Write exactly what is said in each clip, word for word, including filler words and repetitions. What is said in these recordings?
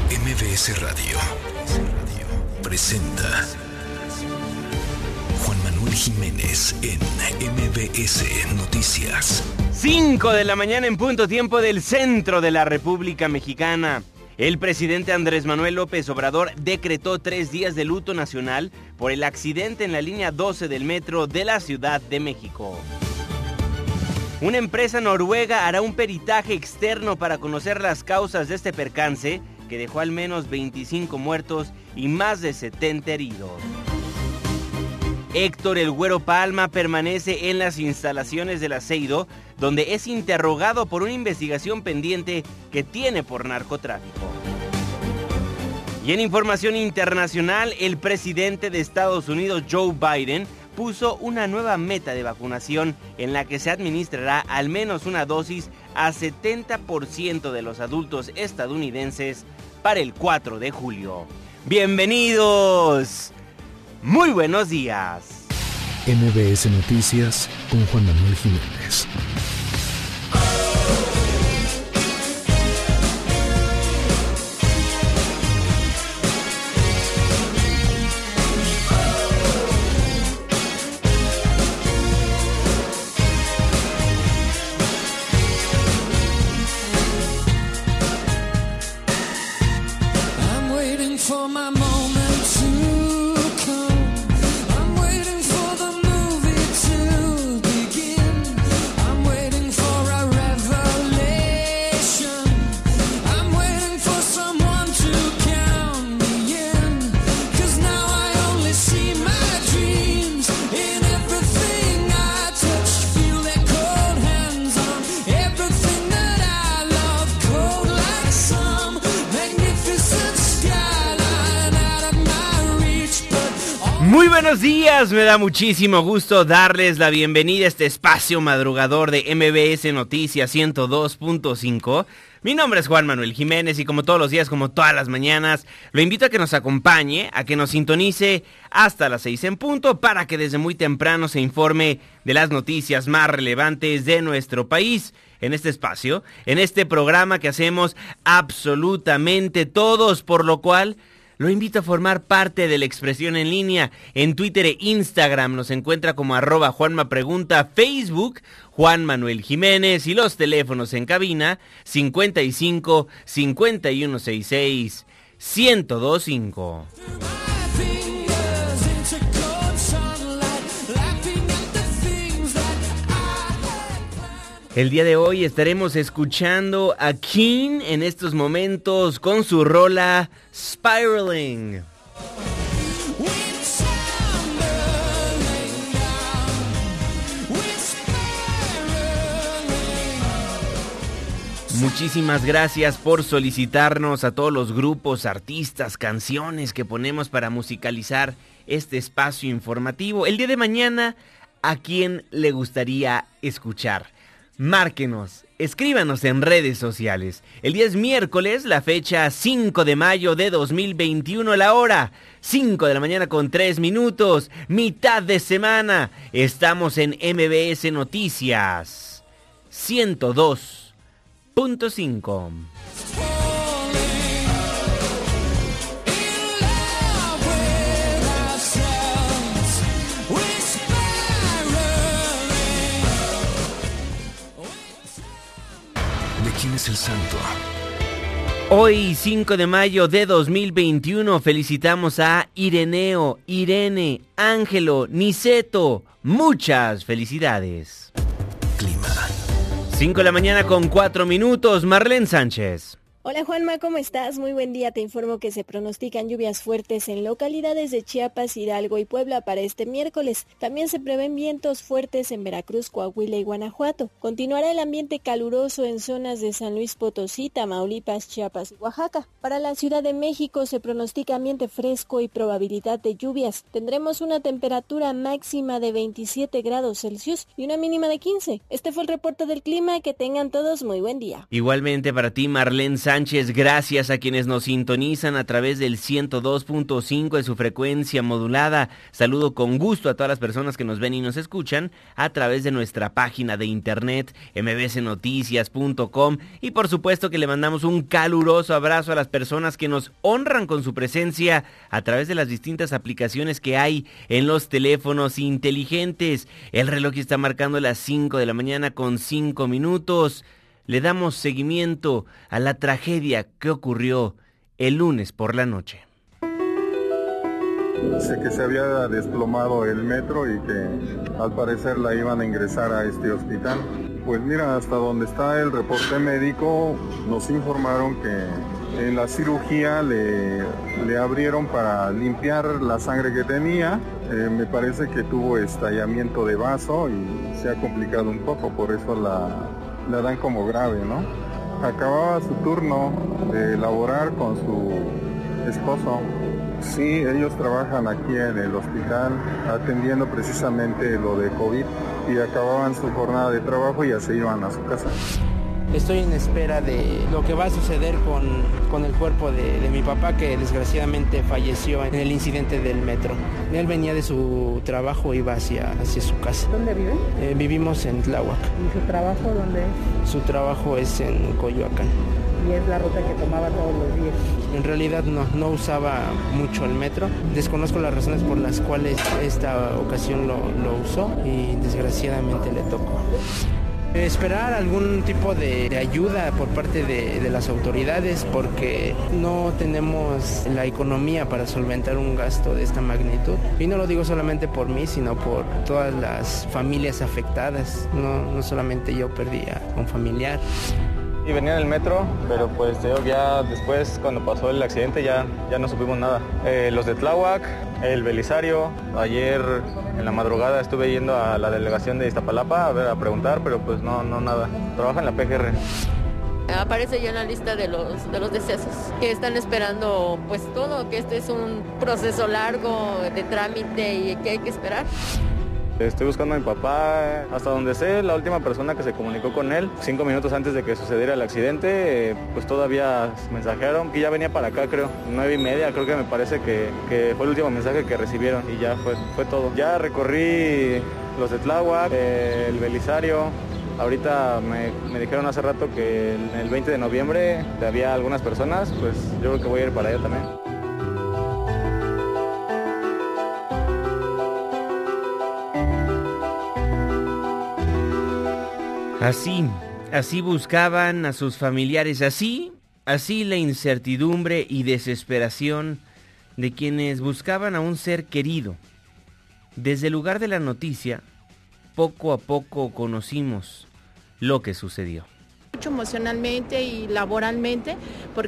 M B S Radio presenta Juan Manuel Jiménez en M B S Noticias. cinco de la mañana en punto, tiempo del centro de la República Mexicana. El presidente Andrés Manuel López Obrador decretó tres días de luto nacional por el accidente en la línea doce del metro de la Ciudad de México. Una empresa noruega hará un peritaje externo para conocer las causas de este percance que dejó al menos veinticinco muertos y más de setenta heridos. Héctor El Güero Palma permanece en las instalaciones del Aceido, donde es interrogado por una investigación pendiente que tiene por narcotráfico. Y en información internacional, el presidente de Estados Unidos, Joe Biden, puso una nueva meta de vacunación en la que se administrará al menos una dosis a setenta por ciento de los adultos estadounidenses para el cuatro de julio. ¡Bienvenidos! ¡Muy buenos días! M B S Noticias con Juan Manuel Jiménez. Muy buenos días, me da muchísimo gusto darles la bienvenida a este espacio madrugador de M B S Noticias ciento dos punto cinco. Mi nombre es Juan Manuel Jiménez y como todos los días, como todas las mañanas, lo invito a que nos acompañe, a que nos sintonice hasta las seis en punto para que desde muy temprano se informe de las noticias más relevantes de nuestro país. En este espacio, en este programa que hacemos absolutamente todos, por lo cual lo invito a formar parte de la expresión en línea. En Twitter e Instagram nos encuentra como arroba Juanma Pregunta, Facebook Juan Manuel Jiménez y los teléfonos en cabina cincuenta y cinco, cincuenta y uno sesenta y seis, ciento veinticinco. El día de hoy estaremos escuchando a King en estos momentos con su rola Spiraling. Muchísimas gracias por solicitarnos a todos los grupos, artistas, canciones que ponemos para musicalizar este espacio informativo. El día de mañana, ¿a quién le gustaría escuchar? Márquenos, escríbanos en redes sociales. El día es miércoles, la fecha cinco de mayo de dos mil veintiuno, la hora cinco de la mañana con tres minutos, mitad de semana. Estamos en M B S Noticias ciento dos punto cinco. ¿Quién es el santo? Hoy, cinco de mayo de dos mil veintiuno, felicitamos a Ireneo, Irene, Ángelo, Niceto. Muchas felicidades. Clima. cinco de la mañana con cuatro minutos, Marlene Sánchez. Hola Juanma, ¿cómo estás? Muy buen día. Te informo que se pronostican lluvias fuertes en localidades de Chiapas, Hidalgo y Puebla para este miércoles. También se prevén vientos fuertes en Veracruz, Coahuila y Guanajuato. Continuará el ambiente caluroso en zonas de San Luis Potosí, Tamaulipas, Chiapas y Oaxaca. Para la Ciudad de México se pronostica ambiente fresco y probabilidad de lluvias. Tendremos una temperatura máxima de veintisiete grados Celsius y una mínima de quince. Este fue el reporte del clima. Que tengan todos muy buen día. Igualmente para ti, Marlene Sánchez. Sánchez, gracias a quienes nos sintonizan a través del ciento dos punto cinco de su frecuencia modulada. Saludo con gusto a todas las personas que nos ven y nos escuchan a través de nuestra página de internet eme be ese noticias punto com, y por supuesto que le mandamos un caluroso abrazo a las personas que nos honran con su presencia a través de las distintas aplicaciones que hay en los teléfonos inteligentes. El reloj está marcando las cinco de la mañana con cinco minutos. Le damos seguimiento a la tragedia que ocurrió el lunes por la noche. Sé que se había desplomado el metro y que al parecer la iban a ingresar a este hospital. Pues mira, hasta donde está el reporte médico, nos informaron que en la cirugía le, le abrieron para limpiar la sangre que tenía. Eh, me parece que tuvo estallamiento de vaso y se ha complicado un poco, por eso la... la dan como grave, ¿no? Acababa su turno de laborar con su esposo. Sí, ellos trabajan aquí en el hospital atendiendo precisamente lo de COVID y acababan su jornada de trabajo y ya se iban a su casa. Estoy en espera de lo que va a suceder con, con el cuerpo de, de mi papá, que desgraciadamente falleció en el incidente del metro. Él venía de su trabajo, iba hacia, hacia su casa. ¿Dónde vive? Eh, vivimos en Tláhuac. ¿Y su trabajo dónde es? Su trabajo es en Coyoacán. ¿Y es la ruta que tomaba todos los días? En realidad no, no usaba mucho el metro. Desconozco las razones por las cuales esta ocasión lo, lo usó y desgraciadamente le tocó. Esperar algún tipo de, de ayuda por parte de, de las autoridades, porque no tenemos la economía para solventar un gasto de esta magnitud. Y no lo digo solamente por mí, sino por todas las familias afectadas. No, no solamente yo perdí a un familiar. Y venía en el metro, pero pues ya después, cuando pasó el accidente, ya, ya no supimos nada. Eh, los de Tláhuac, el Belisario, ayer en la madrugada estuve yendo a la delegación de Iztapalapa a ver, a preguntar, pero pues no, no nada. Trabaja en la pe ge erre. Aparece ya en la lista de los de los decesos, que están esperando pues todo, que este es un proceso largo de trámite y que hay que esperar. Estoy buscando a mi papá, hasta donde sé, la última persona que se comunicó con él, cinco minutos antes de que sucediera el accidente, pues todavía mensajearon, que ya venía para acá, creo, nueve y media, creo que me parece que, que fue el último mensaje que recibieron y ya fue, fue todo. Ya recorrí los de Tláhuac, el Belisario, ahorita me, me dijeron hace rato que el, el veinte de noviembre había algunas personas, pues yo creo que voy a ir para allá también. Así, así buscaban a sus familiares, así, así la incertidumbre y desesperación de quienes buscaban a un ser querido. Desde el lugar de la noticia, poco a poco conocimos lo que sucedió. Mucho emocionalmente y laboralmente,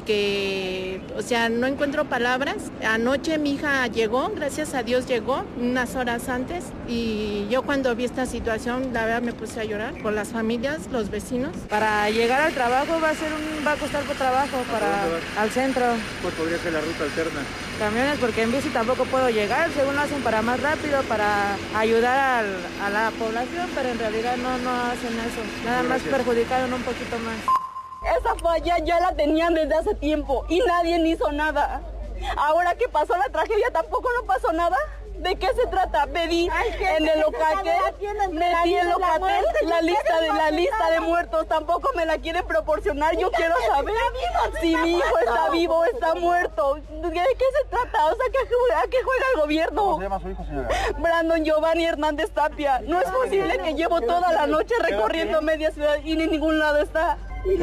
porque, o sea, no encuentro palabras. Anoche mi hija llegó, gracias a Dios llegó, unas horas antes, y yo cuando vi esta situación, la verdad me puse a llorar por las familias, los vecinos. Para llegar al trabajo va a ser un, va a costar por trabajo, para al centro. ¿Cuál podría ser la ruta alterna? Camiones, porque en bici tampoco puedo llegar, según lo hacen para más rápido, para ayudar al, a la población, pero en realidad no, no hacen eso. Nada más perjudicaron un poquito más. Esa falla ya la tenían desde hace tiempo y nadie hizo nada. Ahora que pasó la tragedia tampoco no pasó nada. ¿De qué se trata? Pedí en el Locatel, metí en Locatel la lista de la lista de muertos, tampoco me la quieren proporcionar. Yo quiero saber si mi hijo está vivo o está muerto. ¿De qué se trata? O sea, ¿a qué juega el gobierno? ¿Cómo se llama su hijo, señora? Brandon Giovanni Hernández Tapia. No es posible que llevo toda la noche recorriendo media ciudad y ni en ningún lado está.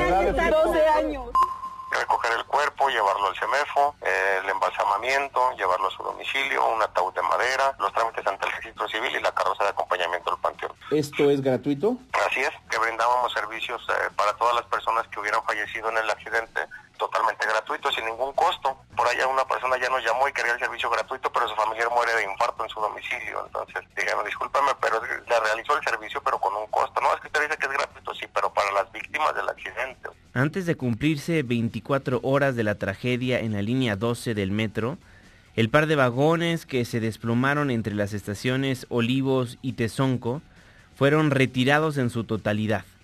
doce años. Recoger el cuerpo, llevarlo al CEMEFO, eh, el embalsamamiento, llevarlo a su domicilio, un ataúd de madera, los trámites ante el registro civil y la carroza de acompañamiento al panteón. ¿Esto es gratuito? Así es, que brindábamos servicios eh, para todas las personas que hubieran fallecido en el accidente, totalmente gratuito, sin ningún costo. Por allá una persona ya nos llamó y quería el servicio gratuito, pero su familiar muere de infarto en su domicilio. Entonces, díganme, discúlpame, pero le realizó el servicio, pero con un costo. No, es que usted dice que es gratuito, sí, pero para las víctimas del accidente. Antes de cumplirse veinticuatro horas de la tragedia en la línea doce del metro, el par de vagones que se desplomaron entre las estaciones Olivos y Tezonco fueron retirados en su totalidad.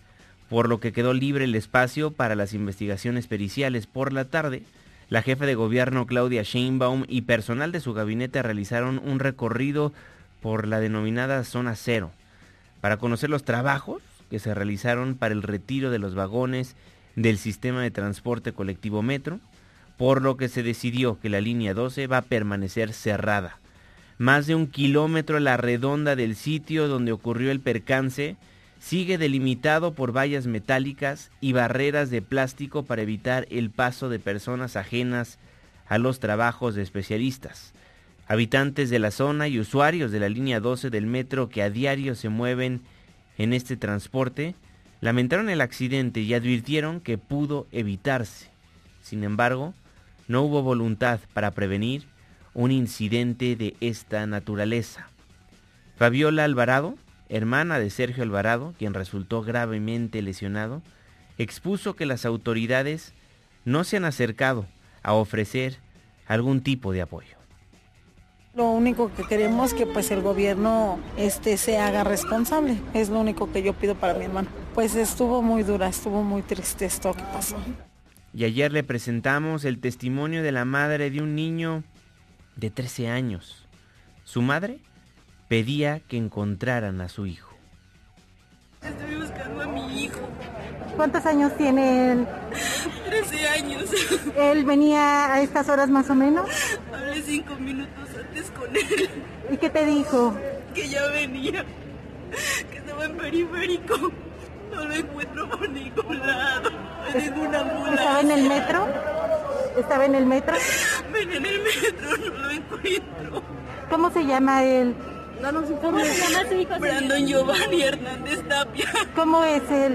por lo que quedó libre el espacio para las investigaciones periciales. Por la tarde, la jefa de gobierno Claudia Sheinbaum y personal de su gabinete realizaron un recorrido por la denominada Zona Cero para conocer los trabajos que se realizaron para el retiro de los vagones del sistema de transporte colectivo Metro, por lo que se decidió que la línea doce va a permanecer cerrada. Más de un kilómetro a la redonda del sitio donde ocurrió el percance sigue delimitado por vallas metálicas y barreras de plástico para evitar el paso de personas ajenas a los trabajos de especialistas. Habitantes de la zona y usuarios de la línea doce del metro que a diario se mueven en este transporte lamentaron el accidente y advirtieron que pudo evitarse. Sin embargo, no hubo voluntad para prevenir un incidente de esta naturaleza. Fabiola Alvarado, hermana de Sergio Alvarado, quien resultó gravemente lesionado, expuso que las autoridades no se han acercado a ofrecer algún tipo de apoyo. Lo único que queremos es que pues el gobierno este se haga responsable, es lo único que yo pido para mi hermano. Pues estuvo muy dura, estuvo muy triste esto que pasó. Y ayer le presentamos el testimonio de la madre de un niño de trece años. Su madre pedía que encontraran a su hijo. Estoy buscando a mi hijo. ¿Cuántos años tiene él? trece años. ¿Él venía a estas horas más o menos? Hablé cinco minutos antes con él. ¿Y qué te dijo? Que ya venía, que estaba en periférico. No lo encuentro por ningún lado, en ninguna ambulancia. ¿Estaba en el metro? ¿Estaba en el metro? Ven en el metro, no lo encuentro. ¿Cómo se llama él? Danos ¿Cómo se llama su hijo? Brandon Giovanni Hernández Tapia. ¿Cómo es él?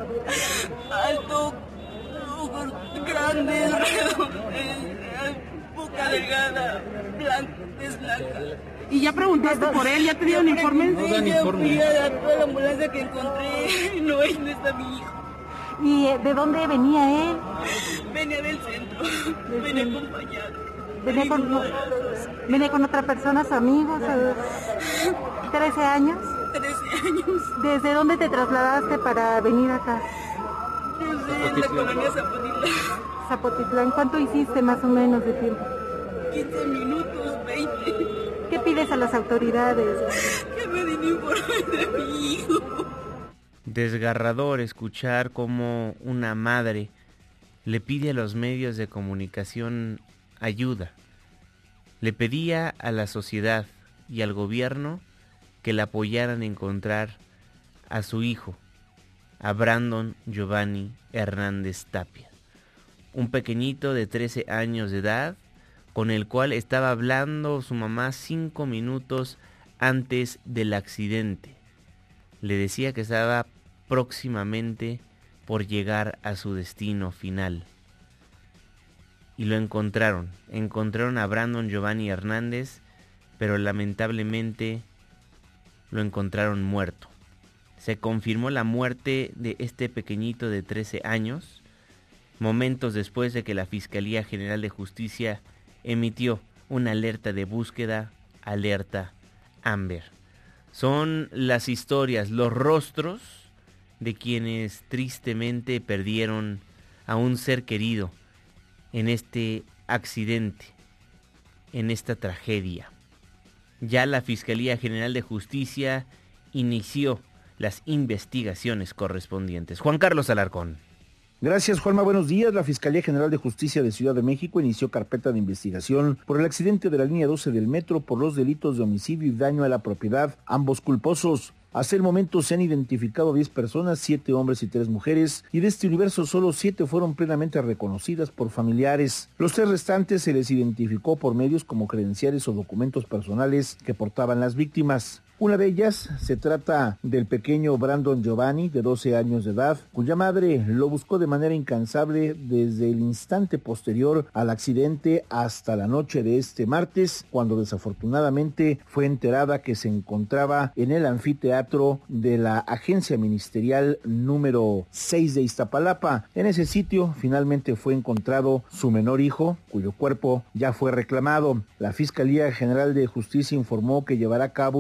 Alto, ojos grandes, redondos, boca delgada, blanca, es blanca. ¿Y ya preguntaste por él? ¿Ya te dieron informes? Sí, no yo fui a toda la ambulancia que encontré, no, ahí no está mi hijo. ¿Y de dónde venía él? Venía del centro, ¿De venía centro? acompañado. ¿Venía con, ¿Venía con otra persona, sus amigos? O... ¿trece años? trece años. ¿Desde dónde te trasladaste para venir acá? Desde la colonia Zapotitlán. Zapotitlán, ¿cuánto hiciste más o menos de tiempo? quince minutos, veinte. ¿Qué pides a las autoridades? Que me den informe de mi hijo. Desgarrador escuchar cómo una madre le pide a los medios de comunicación ayuda. Le pedía a la sociedad y al gobierno que la apoyaran a encontrar a su hijo, a Brandon Giovanni Hernández Tapia, un pequeñito de trece años de edad con el cual estaba hablando su mamá cinco minutos antes del accidente. Le decía que estaba próximamente por llegar a su destino final. Y lo encontraron, encontraron a Brandon Giovanni Hernández, pero lamentablemente lo encontraron muerto. Se confirmó la muerte de este pequeñito de trece años, momentos después de que la Fiscalía General de Justicia emitió una alerta de búsqueda, alerta Amber. Son las historias, los rostros de quienes tristemente perdieron a un ser querido en este accidente, en esta tragedia. Ya la Fiscalía General de Justicia inició las investigaciones correspondientes. Juan Carlos Alarcón. Gracias, Juanma. Buenos días. La Fiscalía General de Justicia de Ciudad de México inició carpeta de investigación por el accidente de la línea doce del metro por los delitos de homicidio y daño a la propiedad, ambos culposos. Hasta el momento se han identificado diez personas, siete hombres y tres mujeres, y de este universo solo siete fueron plenamente reconocidas por familiares. Los tres restantes se les identificó por medios como credenciales o documentos personales que portaban las víctimas. Una de ellas se trata del pequeño Brandon Giovanni, de doce años de edad, cuya madre lo buscó de manera incansable desde el instante posterior al accidente hasta la noche de este martes, cuando desafortunadamente fue enterada que se encontraba en el anfiteatro de la Agencia Ministerial número seis de Iztapalapa. En ese sitio finalmente fue encontrado su menor hijo, cuyo cuerpo ya fue reclamado. La Fiscalía General de Justicia informó que llevará a cabo una investigación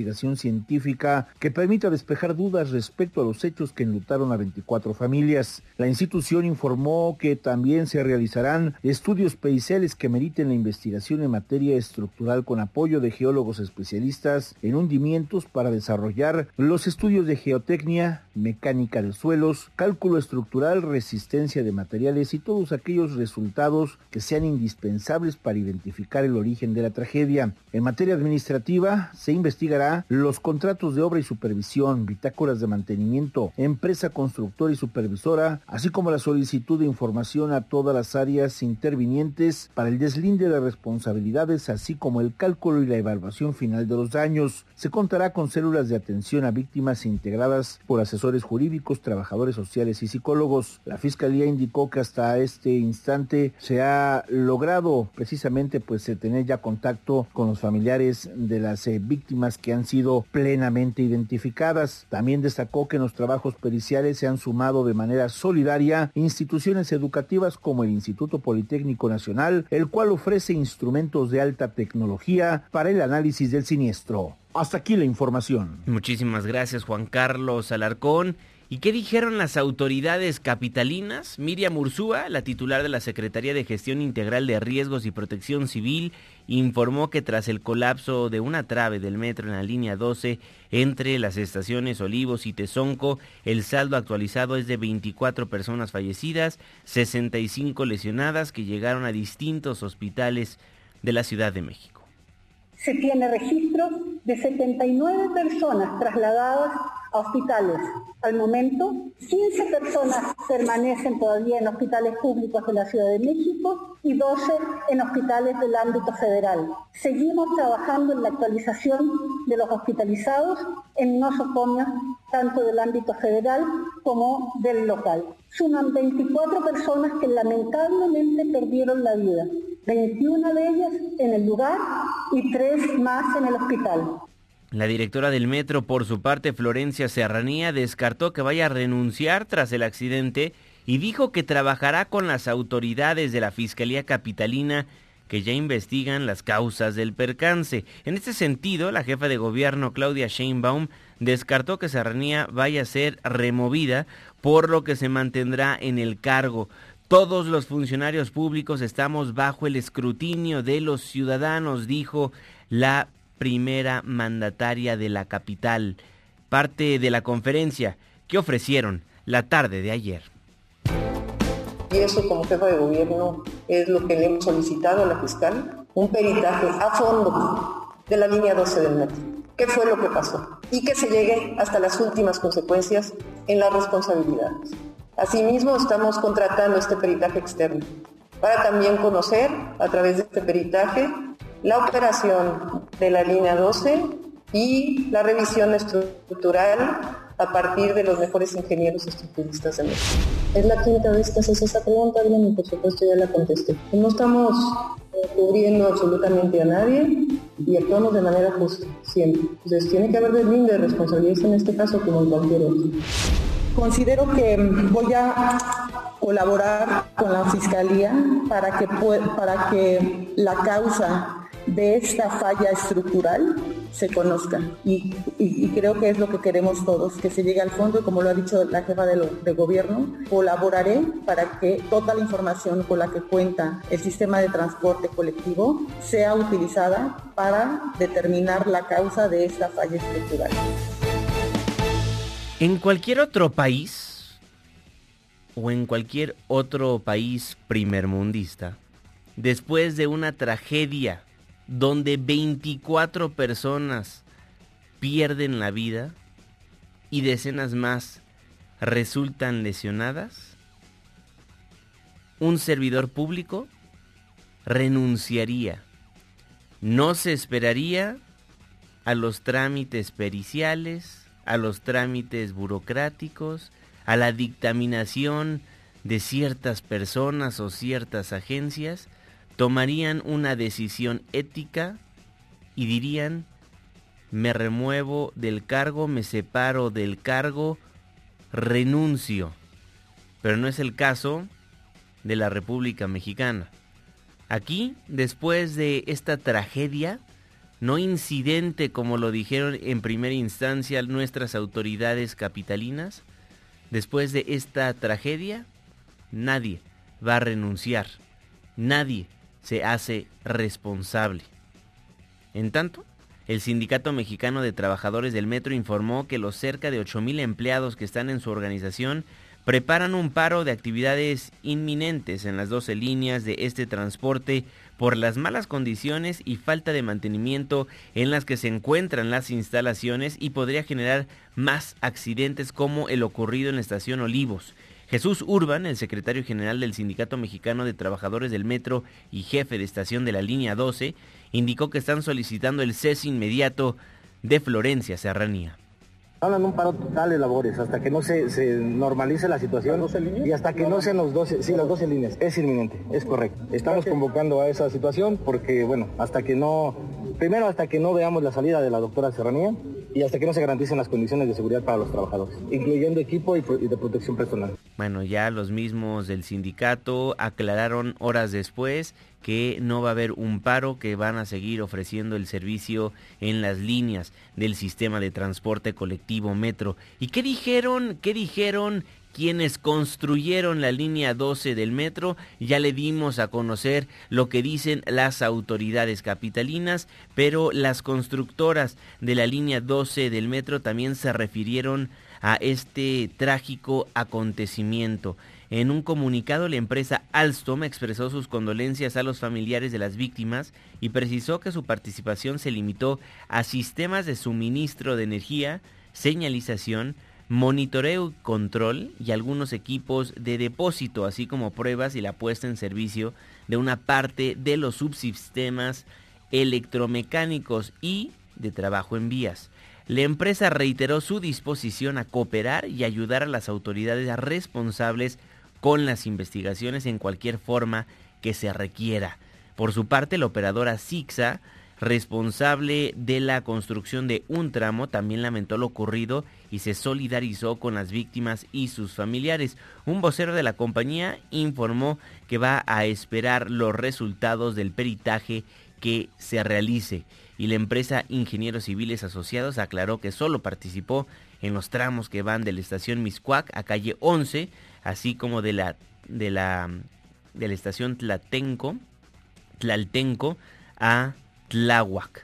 investigación científica que permita despejar dudas respecto a los hechos que enlutaron a veinticuatro familias. La institución informó que también se realizarán estudios periciales que meriten la investigación en materia estructural con apoyo de geólogos especialistas en hundimientos para desarrollar los estudios de geotecnia, mecánica de suelos, cálculo estructural, resistencia de materiales y todos aquellos resultados que sean indispensables para identificar el origen de la tragedia. En materia administrativa, se investigará los contratos de obra y supervisión, bitácoras de mantenimiento, empresa constructora y supervisora, así como la solicitud de información a todas las áreas intervinientes para el deslinde de responsabilidades, así como el cálculo y la evaluación final de los daños. Se contará con células de atención a víctimas integradas por asesores jurídicos, trabajadores sociales y psicólogos. La Fiscalía indicó que hasta este instante se ha logrado precisamente pues tener ya contacto con los familiares de las eh, víctimas que han sido plenamente identificadas. También destacó que en los trabajos periciales se han sumado de manera solidaria instituciones educativas como el Instituto Politécnico Nacional, el cual ofrece instrumentos de alta tecnología para el análisis del siniestro. Hasta aquí la información. Muchísimas gracias, Juan Carlos Alarcón. ¿Y qué dijeron las autoridades capitalinas? Miriam Urzúa, la titular de la Secretaría de Gestión Integral de Riesgos y Protección Civil, informó que tras el colapso de una trave del metro en la línea doce entre las estaciones Olivos y Tezonco, el saldo actualizado es de veinticuatro personas fallecidas, sesenta y cinco lesionadas que llegaron a distintos hospitales de la Ciudad de México. Se tiene registro de setenta y nueve personas trasladadas a hospitales. Al momento, quince personas permanecen todavía en hospitales públicos de la Ciudad de México y doce en hospitales del ámbito federal. Seguimos trabajando en la actualización de los hospitalizados en nosocomios tanto del ámbito federal como del local. Suman veinticuatro personas que lamentablemente perdieron la vida, veintiuna de ellas en el lugar y tres más en el hospital. La directora del metro, por su parte, Florencia Serranía, descartó que vaya a renunciar tras el accidente y dijo que trabajará con las autoridades de la Fiscalía Capitalina que ya investigan las causas del percance. En este sentido, la jefa de gobierno, Claudia Sheinbaum, descartó que Serranía vaya a ser removida, por lo que se mantendrá en el cargo. Todos los funcionarios públicos estamos bajo el escrutinio de los ciudadanos, dijo la primera mandataria de la capital. Parte de la conferencia que ofrecieron la tarde de ayer. Y eso, como jefa de gobierno, es lo que le hemos solicitado a la fiscal, un peritaje a fondo de la línea doce del metro. ¿Qué fue lo que pasó? Y que se llegue hasta las últimas consecuencias en las responsabilidades. Asimismo, estamos contratando este peritaje externo para también conocer, a través de este peritaje, la operación de la línea doce y la revisión estructural a partir de los mejores ingenieros estructuristas de México. Es la quinta vez que haces esa pregunta, Adrián, y por supuesto ya la contesté. No estamos eh, cubriendo absolutamente a nadie y actuamos de manera justa, siempre. Entonces tiene que haber deslinde de responsabilidades en este caso como en cualquier otro. Considero que voy a colaborar con la Fiscalía para que, para que la causa de esta falla estructural se conozca y, y, y creo que es lo que queremos todos, que se llegue al fondo y como lo ha dicho la jefa de, lo, de gobierno, colaboraré para que toda la información con la que cuenta el sistema de transporte colectivo sea utilizada para determinar la causa de esta falla estructural. En cualquier otro país o en cualquier otro país primermundista, después de una tragedia donde veinticuatro personas pierden la vida y decenas más resultan lesionadas, un servidor público renunciaría. No se esperaría a los trámites periciales, a los trámites burocráticos, a la dictaminación de ciertas personas o ciertas agencias. Tomarían una decisión ética y dirían, me remuevo del cargo, me separo del cargo, renuncio. Pero no es el caso de la República Mexicana. Aquí, después de esta tragedia, no incidente como lo dijeron en primera instancia nuestras autoridades capitalinas? Después de esta tragedia, nadie va a renunciar, nadie se hace responsable. En tanto, el Sindicato Mexicano de Trabajadores del Metro informó que los cerca de ocho mil empleados que están en su organización preparan un paro de actividades inminentes en las doce líneas de este transporte por las malas condiciones y falta de mantenimiento en las que se encuentran las instalaciones y podría generar más accidentes como el ocurrido en la estación Olivos. Jesús Urban, el secretario general del Sindicato Mexicano de Trabajadores del Metro y jefe de estación de la línea doce, indicó que están solicitando el cese inmediato de Florencia Serranía. Hablan de un paro total de labores hasta que no se, se normalice la situación y hasta que no sean los doce, sí, las doce líneas. Es inminente, es correcto. Estamos convocando a esa situación porque, bueno, hasta que no, primero hasta que no veamos la salida de la doctora Serranía y hasta que no se garanticen las condiciones de seguridad para los trabajadores, incluyendo equipo y, y de protección personal. Bueno, ya los mismos del sindicato aclararon horas después que no va a haber un paro, que van a seguir ofreciendo el servicio en las líneas del sistema de transporte colectivo Metro. ¿Y qué dijeron? ¿Qué dijeron quienes construyeron la línea doce del Metro? Ya le dimos a conocer lo que dicen las autoridades capitalinas, pero las constructoras de la línea doce del Metro también se refirieron a este trágico acontecimiento. En un comunicado, la empresa Alstom expresó sus condolencias a los familiares de las víctimas y precisó que su participación se limitó a sistemas de suministro de energía, señalización, monitoreo y control y algunos equipos de depósito, así como pruebas y la puesta en servicio de una parte de los subsistemas electromecánicos y de trabajo en vías. La empresa reiteró su disposición a cooperar y ayudar a las autoridades responsables con las investigaciones en cualquier forma que se requiera. Por su parte, la operadora Sixa, responsable de la construcción de un tramo, también lamentó lo ocurrido y se solidarizó con las víctimas y sus familiares. Un vocero de la compañía informó que va a esperar los resultados del peritaje que se realice, y la empresa Ingenieros Civiles Asociados aclaró que solo participó en los tramos que van de la estación Mixcoac a calle once, así como de la de la de la estación Tlatenco, Tlaltenco a Tláhuac.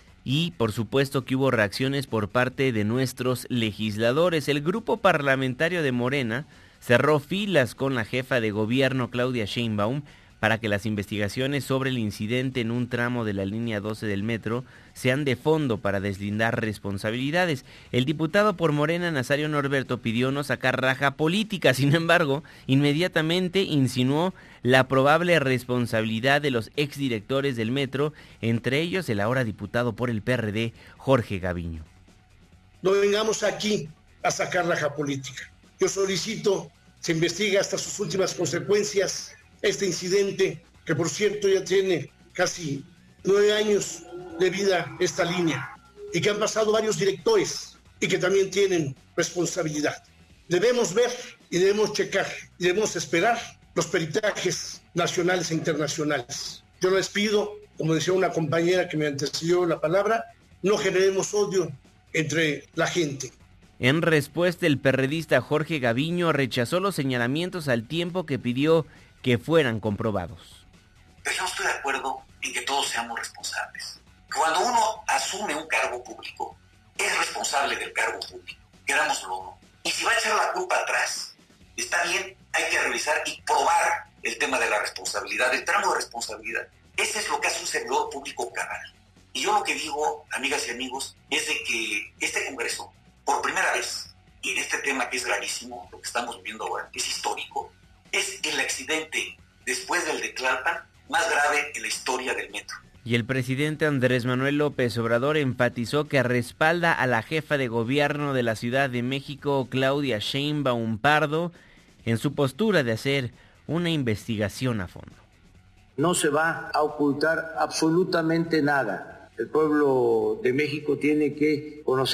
Y por supuesto que hubo reacciones por parte de nuestros legisladores. El grupo parlamentario de Morena cerró filas con la jefa de gobierno Claudia Sheinbaum para que las investigaciones sobre el incidente en un tramo de la línea doce del metro sean de fondo para deslindar responsabilidades. El diputado por Morena, Nazario Norberto, pidió no sacar raja política. Sin embargo, inmediatamente insinuó la probable responsabilidad de los exdirectores del metro, entre ellos el ahora diputado por el P R D, Jorge Gaviño. No vengamos aquí a sacar raja política. Yo solicito se investigue hasta sus últimas consecuencias este incidente, que por cierto ya tiene casi nueve años de vida esta línea y que han pasado varios directores y que también tienen responsabilidad. Debemos ver y debemos checar y debemos esperar los peritajes nacionales e internacionales. Yo les pido, como decía una compañera que me antecedió la palabra, no generemos odio entre la gente. En respuesta, el perredista Jorge Gaviño rechazó los señalamientos al tiempo que pidió que fueran comprobados. Pero yo no estoy de acuerdo en que todos seamos responsables. Cuando uno asume un cargo público, es responsable del cargo público, querámoslo o no. Y si va a echar la culpa atrás, está bien, hay que revisar y probar el tema de la responsabilidad, el tramo de responsabilidad. Ese es lo que hace un servidor público cabal. Y yo lo que digo, amigas y amigos, es de que este Congreso, por primera vez, y en este tema que es gravísimo, lo que estamos viviendo ahora, que es histórico, es el accidente después del de Tlalpan más grave en la historia del metro. Y el presidente Andrés Manuel López Obrador enfatizó que respalda a la jefa de gobierno de la Ciudad de México, Claudia Sheinbaum Pardo, en su postura de hacer una investigación a fondo. No se va a ocultar absolutamente nada. El pueblo de México tiene que conocer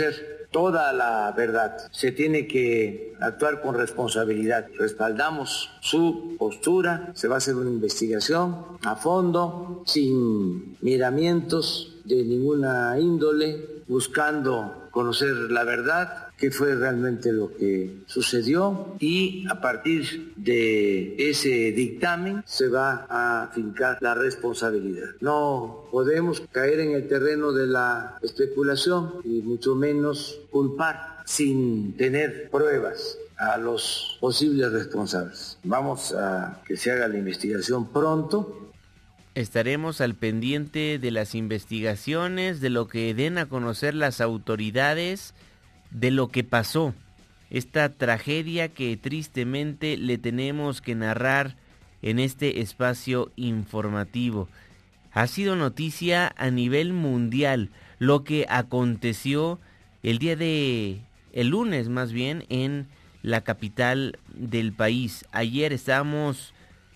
toda la verdad. Se tiene que actuar con responsabilidad. Respaldamos su postura, se va a hacer una investigación a fondo, sin miramientos de ninguna índole, buscando conocer la verdad, qué fue realmente lo que sucedió, y a partir de ese dictamen se va a fincar la responsabilidad. No podemos caer en el terreno de la especulación y mucho menos culpar sin tener pruebas a los posibles responsables. Vamos a que se haga la investigación pronto. Estaremos al pendiente de las investigaciones, de lo que den a conocer las autoridades, de lo que pasó. Esta tragedia que tristemente le tenemos que narrar en este espacio informativo. Ha sido noticia a nivel mundial lo que aconteció el día de... el lunes más bien, en la capital del país. Ayer estábamos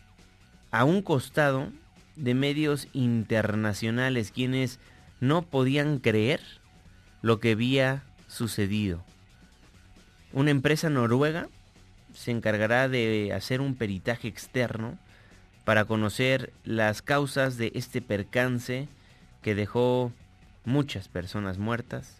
a un costado de medios internacionales, quienes no podían creer lo que había sucedido. Una empresa noruega se encargará de hacer un peritaje externo para conocer las causas de este percance que dejó muchas personas muertas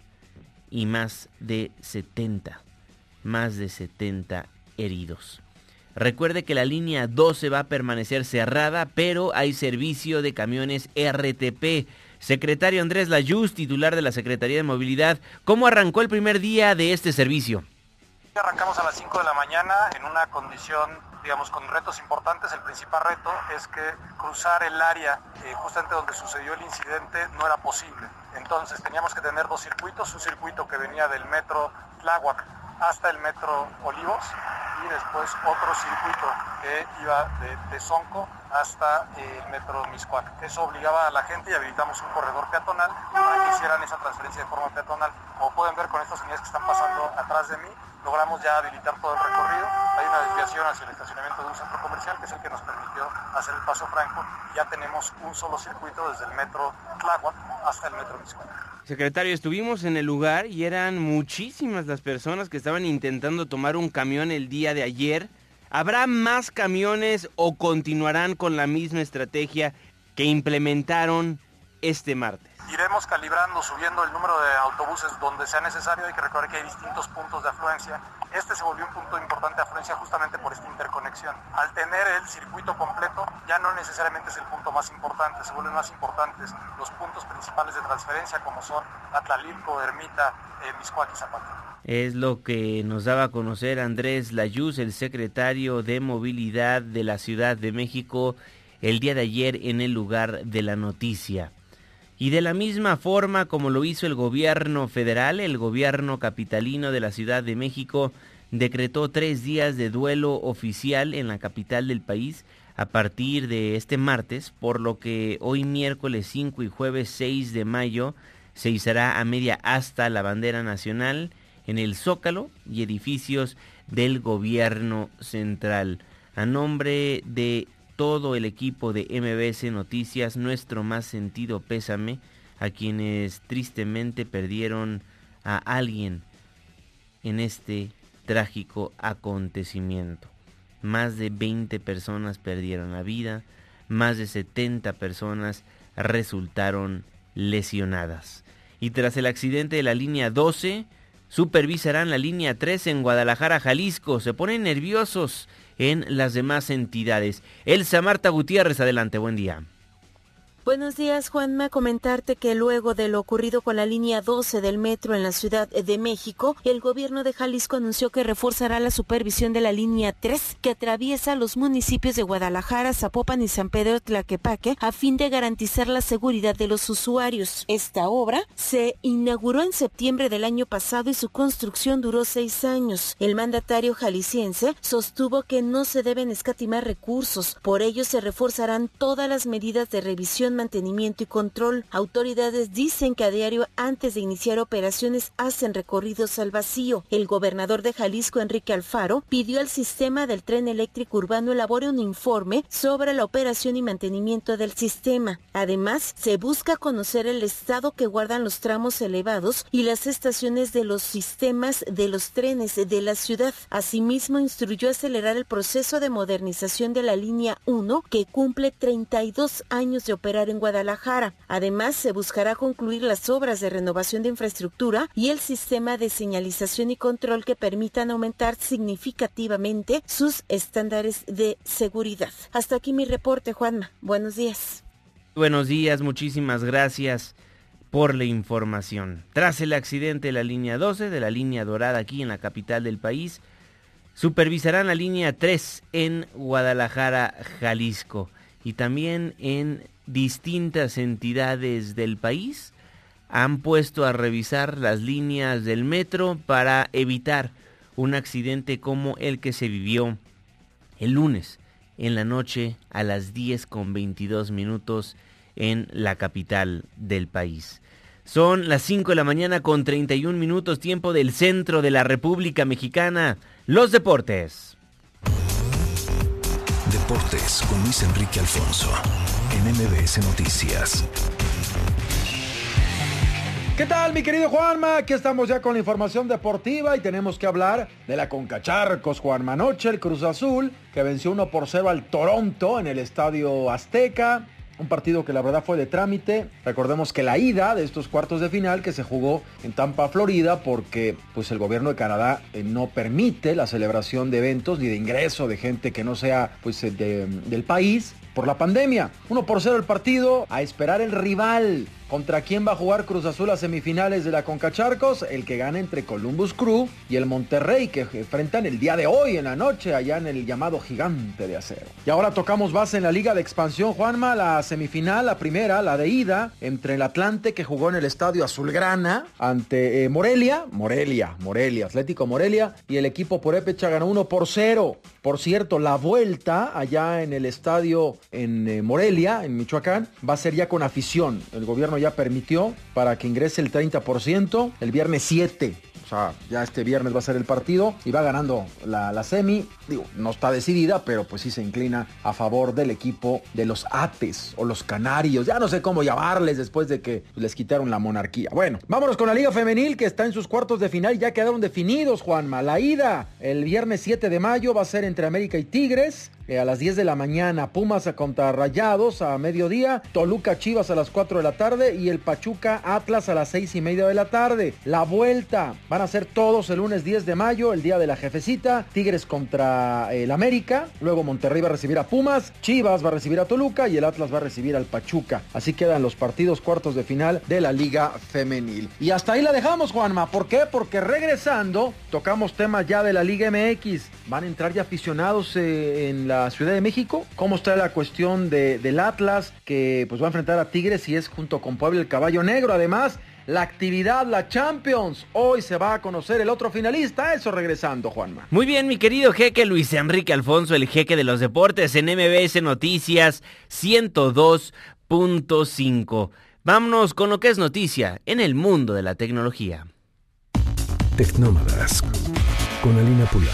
y más de setenta, más de setenta heridos. Recuerde que la línea doce va a permanecer cerrada, pero hay servicio de camiones R T P. Secretario Andrés Layuz, titular de la Secretaría de Movilidad, ¿cómo arrancó el primer día de este servicio? Arrancamos a las cinco de la mañana en una condición, digamos, con retos importantes. El principal reto es que cruzar el área eh, justamente donde sucedió el incidente no era posible. Entonces teníamos que tener dos circuitos, un circuito que venía del metro Tláhuac hasta el metro Olivos y después otro circuito que iba de, de Sonco hasta eh, el metro Mixcoac. Eso obligaba a la gente y habilitamos un corredor peatonal para que hicieran esa transferencia de forma peatonal. Como pueden ver con estas unidades que están pasando atrás de mí, logramos ya habilitar todo el recorrido. Hay una desviación hacia el estacionamiento de un centro comercial, que es el que nos permitió hacer el paso franco. Ya tenemos un solo circuito desde el metro Tláhuac hasta el metro Mixcoac. Secretario, estuvimos en el lugar y eran muchísimas las personas que estaban intentando tomar un camión el día de ayer. ¿Habrá más camiones o continuarán con la misma estrategia que implementaron este martes? Iremos calibrando, subiendo el número de autobuses donde sea necesario. Hay que recordar que hay distintos puntos de afluencia. Este se volvió un punto importante de afluencia justamente por esta interconexión. Al tener el circuito completo, ya no necesariamente es el punto más importante, se vuelven más importantes los puntos principales de transferencia, como son Atlalilco, Ermita, eh, Mixcoac y Zapata. Es lo que nos daba a conocer Andrés Layuz, el secretario de Movilidad de la Ciudad de México, el día de ayer en el lugar de la noticia. Y de la misma forma como lo hizo el gobierno federal, el gobierno capitalino de la Ciudad de México decretó tres días de duelo oficial en la capital del país a partir de este martes, por lo que hoy miércoles cinco y jueves seis de mayo se izará a media asta la bandera nacional en el Zócalo y edificios del gobierno central. A nombre de todo el equipo de M B S Noticias, nuestro más sentido pésame a quienes tristemente perdieron a alguien en este trágico acontecimiento. Más de veinte personas perdieron la vida, más de setenta personas resultaron lesionadas. Y tras el accidente de la línea doce, supervisarán la línea tres en Guadalajara, Jalisco. Se ponen nerviosos en las demás entidades. Elsa Marta Gutiérrez, adelante, buen día. Buenos días, Juanma. Comentarte que luego de lo ocurrido con la línea doce del metro en la Ciudad de México, el gobierno de Jalisco anunció que reforzará la supervisión de la línea tres que atraviesa los municipios de Guadalajara, Zapopan y San Pedro Tlaquepaque a fin de garantizar la seguridad de los usuarios. Esta obra se inauguró en septiembre del año pasado y su construcción duró seis años. El mandatario jalisciense sostuvo que no se deben escatimar recursos, por ello se reforzarán todas las medidas de revisión supervisión, mantenimiento y control. Autoridades dicen que a diario antes de iniciar operaciones hacen recorridos al vacío. El gobernador de Jalisco, Enrique Alfaro, pidió al sistema del tren eléctrico urbano elabore un informe sobre la operación y mantenimiento del sistema. Además, se busca conocer el estado que guardan los tramos elevados y las estaciones de los sistemas de los trenes de la ciudad. Asimismo, instruyó acelerar el proceso de modernización de la línea uno, que cumple treinta y dos años de operar en Guadalajara. Además, se buscará concluir las obras de renovación de infraestructura y el sistema de señalización y control que permitan aumentar significativamente sus estándares de seguridad. Hasta aquí mi reporte, Juanma. Buenos días. Buenos días, muchísimas gracias por la información. Tras el accidente de la línea doce, de la línea dorada aquí en la capital del país, supervisarán la línea tres en Guadalajara, Jalisco, y también en distintas entidades del país han puesto a revisar las líneas del metro para evitar un accidente como el que se vivió el lunes en la noche a las diez con veintidós minutos en la capital del país. Son las cinco de la mañana con treinta y un minutos, tiempo del centro de la República Mexicana. Los deportes. Deportes con Luis Enrique Alfonso, en M B S Noticias. ¿Qué tal, mi querido Juanma? Aquí estamos ya con la información deportiva y tenemos que hablar de la CONCACHARCOS, Juanma. Anoche el Cruz Azul, que venció uno por cero al Toronto en el Estadio Azteca. Un partido que la verdad fue de trámite. Recordemos que la ida de estos cuartos de final que se jugó en Tampa, Florida, porque pues el gobierno de Canadá eh, no permite la celebración de eventos ni de ingreso de gente que no sea pues de, del país por la pandemia. uno por cero el partido, a esperar el rival. ¿Contra quién va a jugar Cruz Azul a semifinales de la CONCACHARCOS? El que gane entre Columbus Crew y el Monterrey, que enfrentan el día de hoy en la noche allá en el llamado Gigante de Acero. Y ahora tocamos base en la Liga de Expansión, Juanma, la semifinal, la primera, la de ida, entre el Atlante, que jugó en el Estadio Azulgrana ante eh, Morelia, Morelia, Morelia, Atlético Morelia, y el equipo purépecha ganó uno por cero. Por cierto, la vuelta allá en el estadio en eh, Morelia, en Michoacán, va a ser ya con afición. El gobierno ya permitió para que ingrese el treinta por ciento el viernes siete. O sea, ya este viernes va a ser el partido y va ganando la, la semi. Digo, no está decidida, pero pues sí se inclina a favor del equipo de los Ates o los Canarios. Ya no sé cómo llamarles después de que les quitaron la monarquía. Bueno, vámonos con la Liga Femenil, que está en sus cuartos de final. Ya quedaron definidos, Juanma. La ida el viernes siete de mayo va a ser entre América y Tigres. Eh, a las diez de la mañana, Pumas contra Rayados a mediodía, Toluca Chivas a las cuatro de la tarde y el Pachuca Atlas a las seis y media de la tarde. La vuelta van a ser todos el lunes diez de mayo, el día de la jefecita. Tigres contra el América, luego Monterrey va a recibir a Pumas, Chivas va a recibir a Toluca y el Atlas va a recibir al Pachuca. Así quedan los partidos cuartos de final de la Liga Femenil. Y hasta ahí la dejamos, Juanma. ¿Por qué? Porque regresando tocamos temas ya de la Liga M X. Van a entrar ya aficionados eh, en la Ciudad de México. ¿Cómo está la cuestión de, del Atlas, que pues va a enfrentar a Tigres y es junto con Puebla el Caballo Negro? Además, la actividad, la Champions. Hoy se va a conocer el otro finalista. Eso regresando, Juanma. Muy bien, mi querido jeque Luis Enrique Alfonso, el jeque de los deportes en M B S Noticias ciento dos punto cinco. Vámonos con lo que es noticia en el mundo de la tecnología. Tecnómadas con Alina Pulán.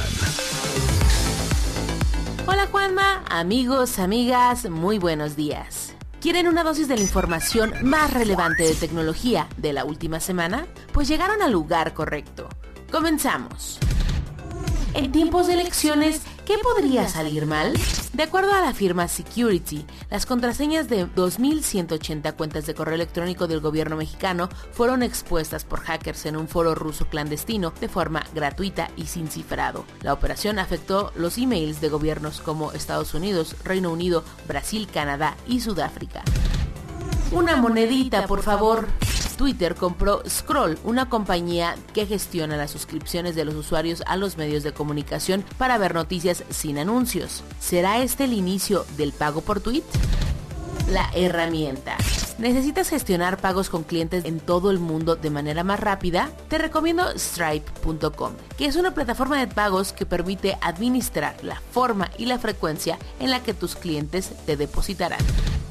Hola Juanma, amigos, amigas, muy buenos días. ¿Quieren una dosis de la información más relevante de tecnología de la última semana? Pues llegaron al lugar correcto. Comenzamos. En tiempos de elecciones, ¿qué podría salir mal? De acuerdo a la firma Security, las contraseñas de dos mil ciento ochenta cuentas de correo electrónico del gobierno mexicano fueron expuestas por hackers en un foro ruso clandestino de forma gratuita y sin cifrado. La operación afectó los emails de gobiernos como Estados Unidos, Reino Unido, Brasil, Canadá y Sudáfrica. Una monedita, por favor. Twitter compró Scroll, una compañía que gestiona las suscripciones de los usuarios a los medios de comunicación para ver noticias sin anuncios. ¿Será este el inicio del pago por tweet? La herramienta. ¿Necesitas gestionar pagos con clientes en todo el mundo de manera más rápida? Te recomiendo Stripe punto com, que es una plataforma de pagos que permite administrar la forma y la frecuencia en la que tus clientes te depositarán.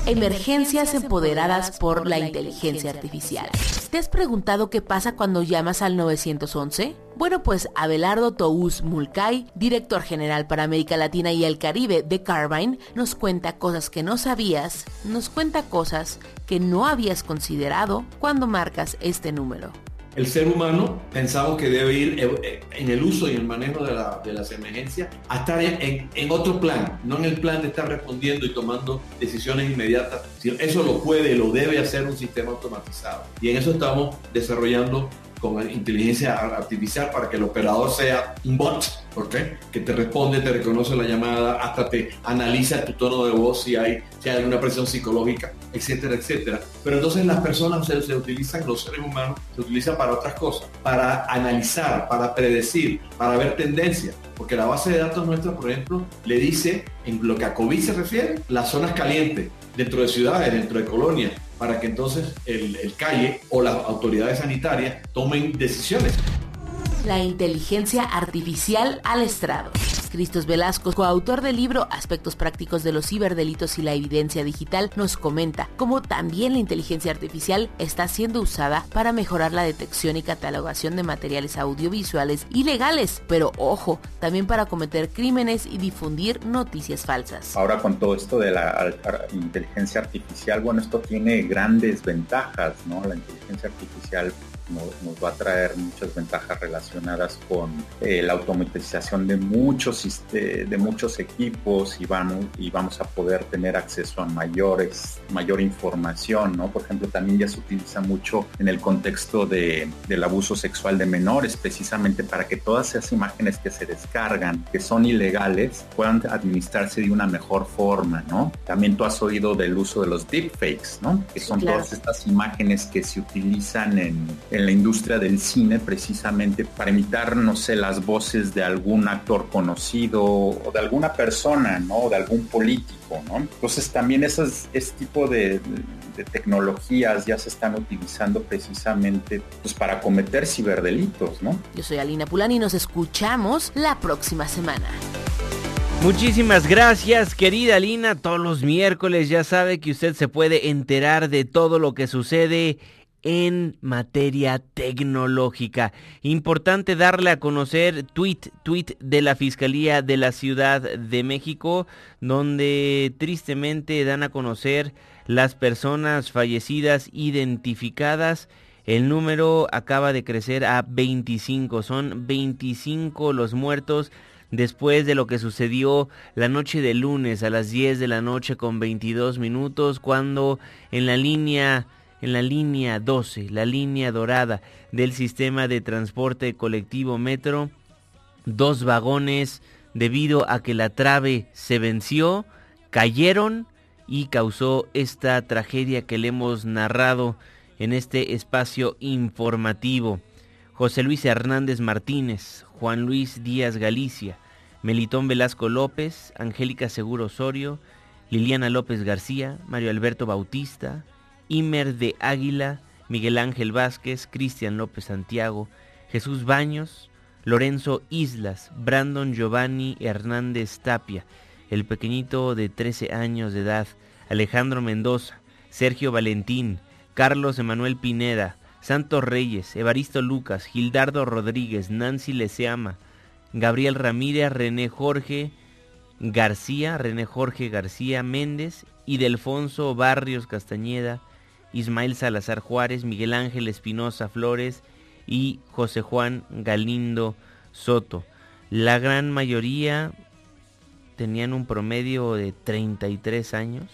Emergencias empoderadas por la inteligencia artificial. ¿Te has preguntado qué pasa cuando llamas al nueve once? Bueno, pues Abelardo Tous Mulcahy, director general para América Latina y el Caribe de Carbyne, nos cuenta cosas que no sabías, nos cuenta cosas que no habías considerado cuando marcas este número. El ser humano pensamos que debe ir en el uso y el manejo de, la, de las emergencias a estar en, en, en otro plan, no en el plan de estar respondiendo y tomando decisiones inmediatas. Eso lo puede, lo debe hacer un sistema automatizado. Y en eso estamos desarrollando con inteligencia artificial para que el operador sea un bot, ¿okay? Que te responde, te reconoce la llamada, hasta te analiza tu tono de voz si hay, si hay alguna presión psicológica, etcétera, etcétera. Pero entonces las personas se, se utilizan, los seres humanos se utilizan para otras cosas, para analizar, para predecir, para ver tendencias, porque la base de datos nuestra, por ejemplo, le dice, en lo que a COVID se refiere, las zonas calientes dentro de ciudades, dentro de colonias, para que entonces el, el calle o las autoridades sanitarias tomen decisiones. La inteligencia artificial al estrado. Cristos Velasco, coautor del libro Aspectos prácticos de los ciberdelitos y la evidencia digital, nos comenta cómo también la inteligencia artificial está siendo usada para mejorar la detección y catalogación de materiales audiovisuales ilegales, pero ojo, también para cometer crímenes y difundir noticias falsas. Ahora con todo esto de la inteligencia artificial, bueno, esto tiene grandes ventajas, ¿no? La inteligencia artificial Nos, nos va a traer muchas ventajas relacionadas con eh, la automatización de muchos de, de muchos equipos y vamos, y vamos a poder tener acceso a mayores, mayor información, ¿no? Por ejemplo, también ya se utiliza mucho en el contexto de, del abuso sexual de menores, precisamente para que todas esas imágenes que se descargan, que son ilegales, puedan administrarse de una mejor forma, ¿no? También tú has oído del uso de los deepfakes, ¿no? Que son sí, claro. Todas estas imágenes que se utilizan en en la industria del cine precisamente para imitar, no sé, las voces de algún actor conocido o de alguna persona, ¿no? O de algún político, ¿no? Entonces también esas, ese tipo de, de tecnologías ya se están utilizando precisamente pues, para cometer ciberdelitos, ¿no? Yo soy Alina Pulán y nos escuchamos la próxima semana. Muchísimas gracias, querida Alina. Todos los miércoles ya sabe que usted se puede enterar de todo lo que sucede en materia tecnológica. Importante darle a conocer tweet, tweet de la Fiscalía de la Ciudad de México, donde tristemente dan a conocer las personas fallecidas identificadas. El número acaba de crecer a veinticinco, son veinticinco los muertos después de lo que sucedió la noche de lunes a las diez de la noche con veintidós minutos, cuando en la línea En la línea doce, la línea dorada del sistema de transporte colectivo Metro, dos vagones, debido a que la trave se venció, cayeron y causó esta tragedia que le hemos narrado en este espacio informativo. José Luis Hernández Martínez, Juan Luis Díaz Galicia, Melitón Velasco López, Angélica Seguro Osorio, Liliana López García, Mario Alberto Bautista, Imer de Águila, Miguel Ángel Vázquez, Cristian López Santiago, Jesús Baños, Lorenzo Islas, Brandon Giovanni Hernández Tapia, el pequeñito de trece años de edad, Alejandro Mendoza, Sergio Valentín, Carlos Emanuel Pineda, Santos Reyes, Evaristo Lucas, Gildardo Rodríguez, Nancy Leseama, Gabriel Ramírez, René Jorge García, René Jorge García Méndez y Delfonso Barrios Castañeda, Ismael Salazar Juárez, Miguel Ángel Espinosa Flores y José Juan Galindo Soto. La gran mayoría tenían un promedio de treinta y tres años,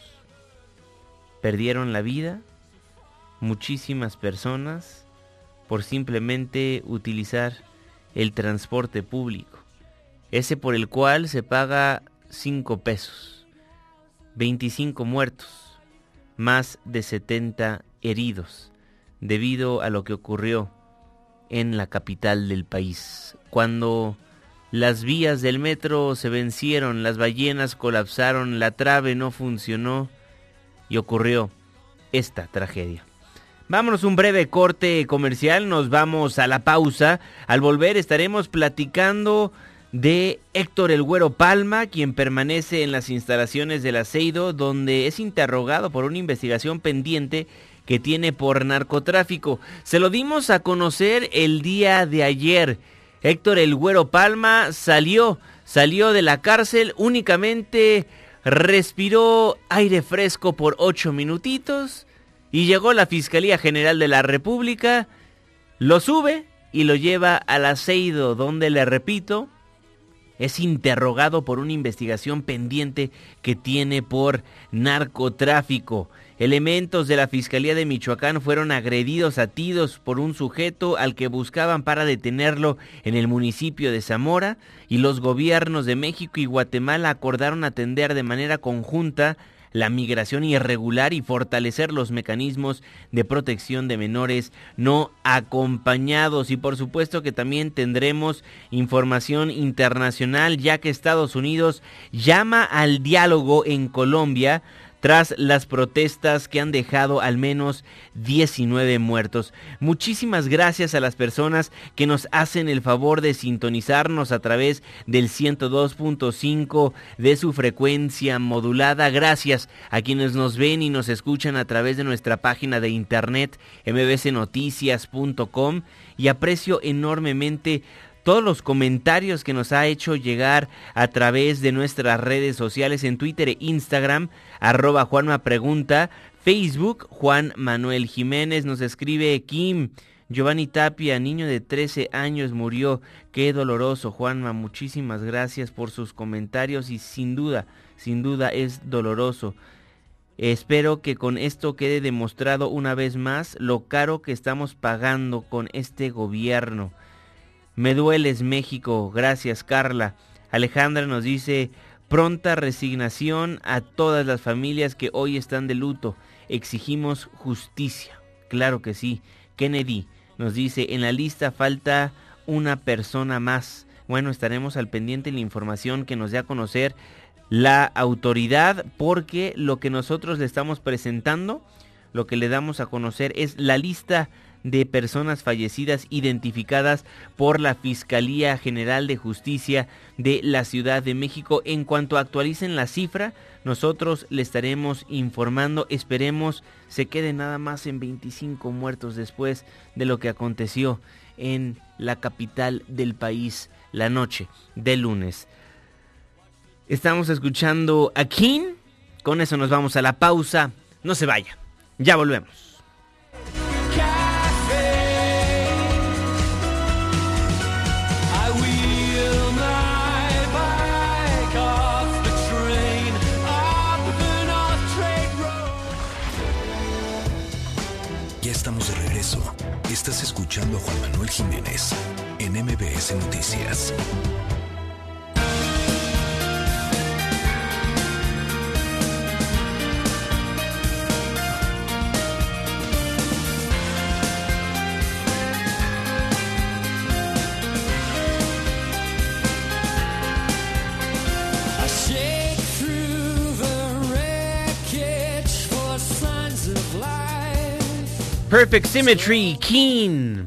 perdieron la vida, muchísimas personas, por simplemente utilizar el transporte público, ese por el cual se paga cinco pesos, veinticinco muertos, más de setenta heridos, debido a lo que ocurrió en la capital del país. Cuando las vías del metro se vencieron, las ballenas colapsaron, la trave no funcionó y ocurrió esta tragedia. Vámonos un breve corte comercial, nos vamos a la pausa. Al volver estaremos platicando de Héctor El Güero Palma, quien permanece en las instalaciones del Aceido, donde es interrogado por una investigación pendiente que tiene por narcotráfico. Se lo dimos a conocer el día de ayer. Héctor El Güero Palma salió, salió de la cárcel, únicamente respiró aire fresco por ocho minutitos y llegó la Fiscalía General de la República, lo sube y lo lleva al Aceido, donde, le repito, es interrogado por una investigación pendiente que tiene por narcotráfico. Elementos de la Fiscalía de Michoacán fueron agredidos a tiros por un sujeto al que buscaban para detenerlo en el municipio de Zamora, y los gobiernos de México y Guatemala acordaron atender de manera conjunta la migración irregular y fortalecer los mecanismos de protección de menores no acompañados. Y por supuesto que también tendremos información internacional, ya que Estados Unidos llama al diálogo en Colombia tras las protestas que han dejado al menos diecinueve muertos. Muchísimas gracias a las personas que nos hacen el favor de sintonizarnos a través del ciento dos punto cinco de su frecuencia modulada. Gracias a quienes nos ven y nos escuchan a través de nuestra página de internet eme be ce noticias punto com, y aprecio enormemente todos los comentarios que nos ha hecho llegar a través de nuestras redes sociales en Twitter e Instagram, arroba Juanma Pregunta, Facebook, Juan Manuel Jiménez. Nos escribe Kim, Giovanni Tapia, niño de trece años murió, qué doloroso. Juanma, muchísimas gracias por sus comentarios y sin duda, sin duda es doloroso. Espero que con esto quede demostrado una vez más lo caro que estamos pagando con este gobierno. Me dueles, México. Gracias, Carla. Alejandra nos dice: pronta resignación a todas las familias que hoy están de luto. Exigimos justicia. Claro que sí. Kennedy nos dice: en la lista falta una persona más. Bueno, estaremos al pendiente de la información que nos dé a conocer la autoridad, porque lo que nosotros le estamos presentando, lo que le damos a conocer es la lista de personas fallecidas identificadas por la Fiscalía General de Justicia de la Ciudad de México. En cuanto actualicen la cifra, nosotros le estaremos informando. Esperemos se quede nada más en veinticinco muertos después de lo que aconteció en la capital del país la noche del lunes. Estamos escuchando a King. Con eso nos vamos a la pausa. No se vaya, ya volvemos. Estamos de regreso. Estás escuchando a Juan Manuel Jiménez en eme be ese Noticias. Perfect Symmetry, Keen.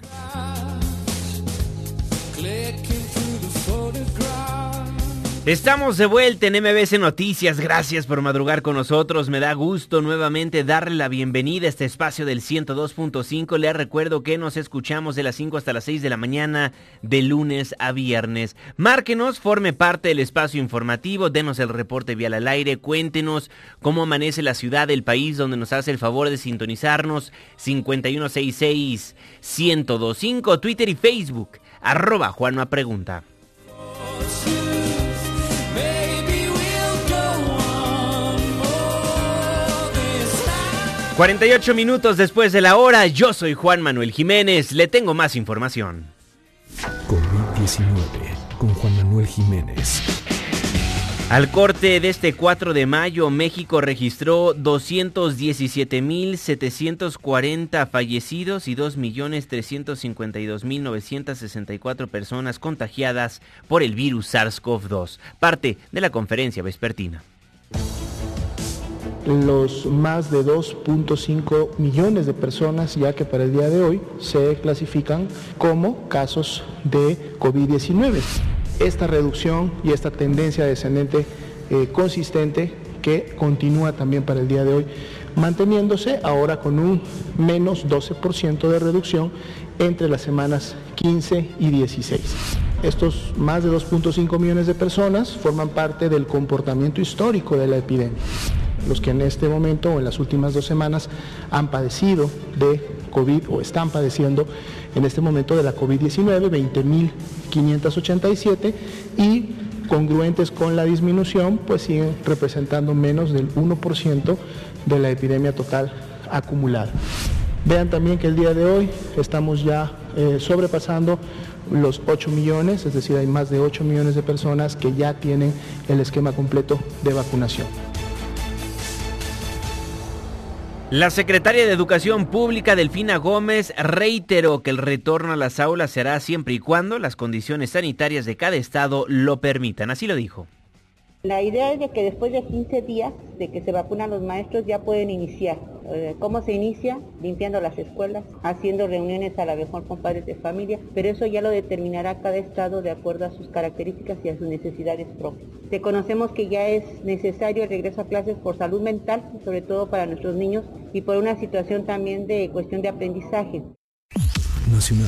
Estamos de vuelta en eme be ese Noticias. Gracias por madrugar con nosotros. Me da gusto nuevamente darle la bienvenida a este espacio del ciento dos punto cinco. Les recuerdo que nos escuchamos de las cinco hasta las seis de la mañana, de lunes a viernes. Márquenos, forme parte del espacio informativo, denos el reporte vial al aire, cuéntenos cómo amanece la ciudad del país donde nos hace el favor de sintonizarnos. Cincuenta y uno sesenta y seis, ciento veinticinco, Twitter y Facebook, arroba Juanma Pregunta. cuarenta y ocho minutos después de la hora, yo soy Juan Manuel Jiménez, le tengo más información. COVID diecinueve con Juan Manuel Jiménez. Al corte de este cuatro de mayo, México registró doscientos diecisiete mil setecientos cuarenta fallecidos y dos millones trescientos cincuenta y dos mil novecientos sesenta y cuatro personas contagiadas por el virus SARS-CoV dos, parte de la conferencia vespertina. Los más de dos punto cinco millones de personas ya que para el día de hoy se clasifican como casos de COVID diecinueve. esta reducción y esta tendencia descendente eh, consistente que continúa también para el día de hoy, manteniéndose ahora con un menos doce por ciento de reducción entre las semanas quince y dieciséis. Estos más de dos punto cinco millones de personas forman parte del comportamiento histórico de la epidemia. Los que en este momento o en las últimas dos semanas han padecido de COVID o están padeciendo en este momento de la COVID diecinueve, veinte mil quinientos ochenta y siete, y congruentes con la disminución, pues siguen representando menos del uno por ciento de la epidemia total acumulada. Vean también que el día de hoy estamos ya eh, sobrepasando los ocho millones, es decir, hay más de ocho millones de personas que ya tienen el esquema completo de vacunación. La secretaria de Educación Pública, Delfina Gómez, reiteró que el retorno a las aulas será siempre y cuando las condiciones sanitarias de cada estado lo permitan. Así lo dijo. La idea es de que después de quince días de que se vacunan los maestros ya pueden iniciar. ¿Cómo se inicia? Limpiando las escuelas, haciendo reuniones a la mejor con padres de familia, pero eso ya lo determinará cada estado de acuerdo a sus características y a sus necesidades propias. Reconocemos que ya es necesario el regreso a clases por salud mental, sobre todo para nuestros niños, y por una situación también de cuestión de aprendizaje. Nacional.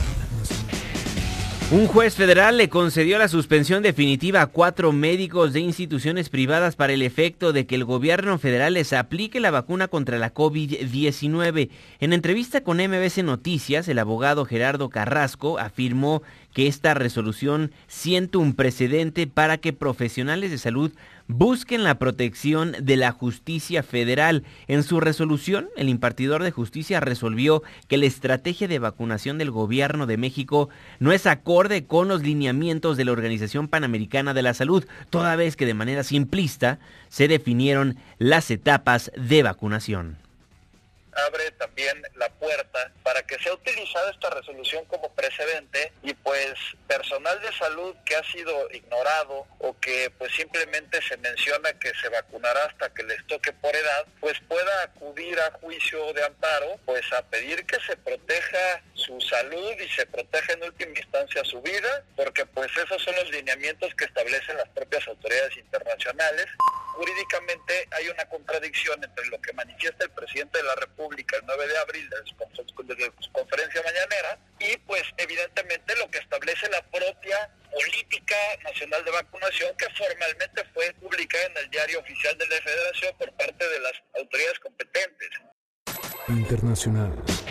Un juez federal le concedió la suspensión definitiva a cuatro médicos de instituciones privadas para el efecto de que el gobierno federal les aplique la vacuna contra la COVID diecinueve. En entrevista con M B C Noticias, el abogado Gerardo Carrasco afirmó que esta resolución sienta un precedente para que profesionales de salud busquen la protección de la justicia federal. En su resolución, el impartidor de justicia resolvió que la estrategia de vacunación del gobierno de México no es acorde con los lineamientos de la Organización Panamericana de la Salud, toda vez que de manera simplista se definieron las etapas de vacunación. Abre también la puerta para que sea utilizada esta resolución como precedente y pues personal de salud que ha sido ignorado o que pues simplemente se menciona que se vacunará hasta que les toque por edad, pues pueda acudir a juicio de amparo pues a pedir que se proteja su salud y se proteja en última instancia su vida, porque pues esos son los lineamientos que establecen las propias autoridades internacionales. Jurídicamente hay una contradicción entre lo que manifiesta el presidente de la República el nueve de abril de su conferencia mañanera y pues evidentemente lo que establece la propia Política Nacional de Vacunación, que formalmente fue publicada en el Diario Oficial de la Federación por parte de las autoridades competentes. Internacional.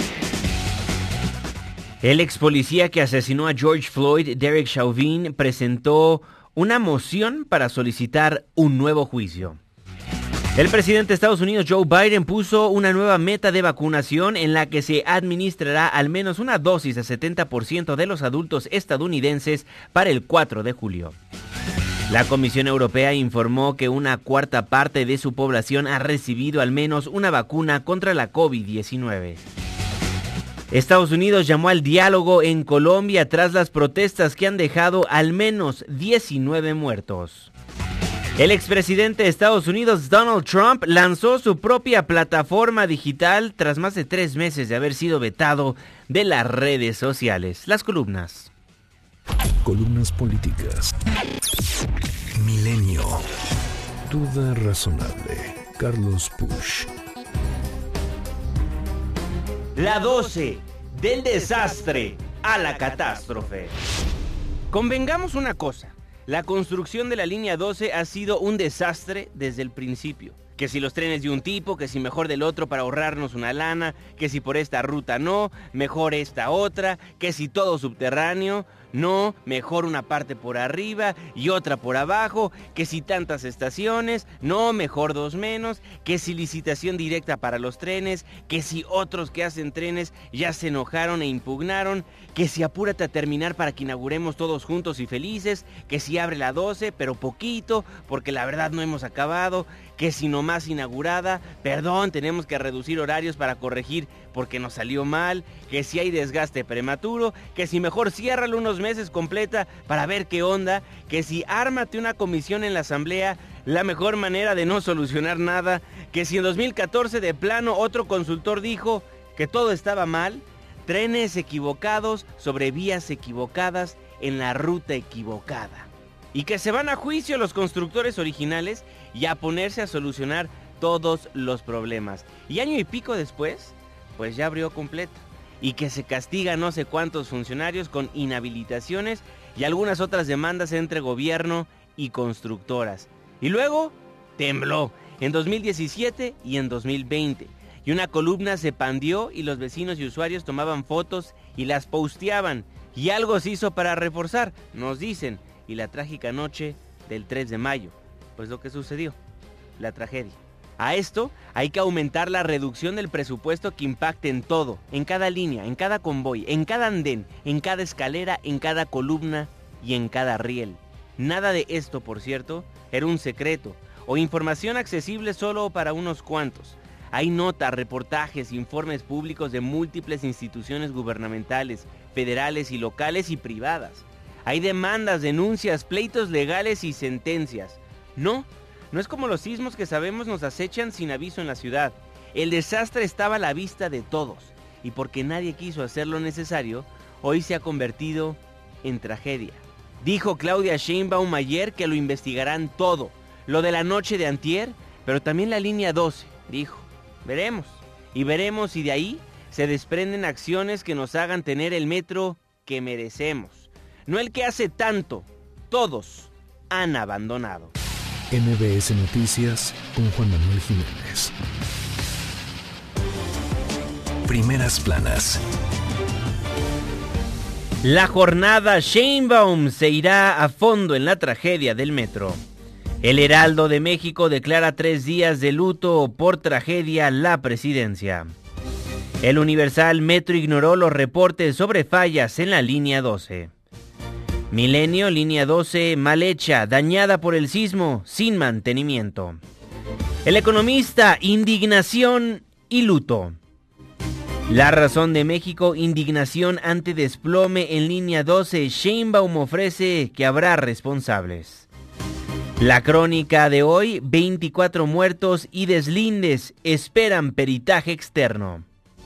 El ex policía que asesinó a George Floyd, Derek Chauvin, presentó una moción para solicitar un nuevo juicio. El presidente de Estados Unidos, Joe Biden, puso una nueva meta de vacunación en la que se administrará al menos una dosis a setenta por ciento de los adultos estadounidenses para el cuatro de julio. La Comisión Europea informó que una cuarta parte de su población ha recibido al menos una vacuna contra la COVID diecinueve. Estados Unidos llamó al diálogo en Colombia tras las protestas que han dejado al menos diecinueve muertos. El expresidente de Estados Unidos, Donald Trump, lanzó su propia plataforma digital tras más de tres meses de haber sido vetado de las redes sociales. Las columnas. Columnas políticas. Milenio. Duda razonable. Carlos Puch. La doce, del desastre a la catástrofe. Convengamos una cosa. La construcción de la línea doce ha sido un desastre desde el principio. Que si los trenes de un tipo, que si mejor del otro para ahorrarnos una lana, que si por esta ruta no, mejor esta otra, que si todo subterráneo, no, mejor una parte por arriba y otra por abajo, que si tantas estaciones, no, mejor dos menos, que si licitación directa para los trenes, que si otros que hacen trenes ya se enojaron e impugnaron, que si apúrate a terminar para que inauguremos todos juntos y felices, que si abre la doce, pero poquito, porque la verdad no hemos acabado, que si nomás inaugurada, perdón, tenemos que reducir horarios para corregir porque nos salió mal, que si hay desgaste prematuro, que si mejor ciérralo unos meses completa para ver qué onda, que si ármate una comisión en la asamblea, la mejor manera de no solucionar nada, que si en dos mil catorce de plano otro consultor dijo que todo estaba mal, trenes equivocados sobre vías equivocadas en la ruta equivocada. y que se van a juicio los constructores originales y a ponerse a solucionar todos los problemas. Y año y pico después, pues ya abrió completa. Y que se castiga no sé cuántos funcionarios con inhabilitaciones y algunas otras demandas entre gobierno y constructoras. Y luego tembló en dos mil diecisiete y en dos mil veinte. Y una columna se pandió y los vecinos y usuarios tomaban fotos y las posteaban. Y algo se hizo para reforzar, nos dicen. Y la trágica noche del tres de mayo. Pues lo que sucedió, la tragedia. A esto hay que aumentar la reducción del presupuesto que impacte en todo, en cada línea, en cada convoy, en cada andén, en cada escalera, en cada columna y en cada riel. Nada de esto, por cierto, era un secreto o información accesible solo para unos cuantos. Hay notas, reportajes, informes públicos de múltiples instituciones gubernamentales, federales y locales y privadas. Hay demandas, denuncias, pleitos legales y sentencias. No, no es como los sismos que sabemos nos acechan sin aviso en la ciudad. El desastre estaba a la vista de todos. Y porque nadie quiso hacer lo necesario, hoy se ha convertido en tragedia. Dijo Claudia Sheinbaum ayer que lo investigarán todo. Lo de la noche de antier, pero también la línea doce, dijo. Veremos. Y veremos si de ahí se desprenden acciones que nos hagan tener el metro que merecemos. No el que hace tanto. Todos han abandonado. M B S Noticias con Juan Manuel Jiménez. Primeras planas. La jornada Sheinbaum se irá a fondo en la tragedia del metro. El Heraldo de México declara tres días de luto por tragedia la presidencia. El Universal Metro ignoró los reportes sobre fallas en la línea doce. Milenio, línea doce, mal hecha, dañada por el sismo, sin mantenimiento. El Economista, indignación y luto. La Razón de México, indignación ante desplome en línea doce, Sheinbaum ofrece que habrá responsables. La Crónica de hoy, veinticuatro muertos y deslindes esperan peritaje externo.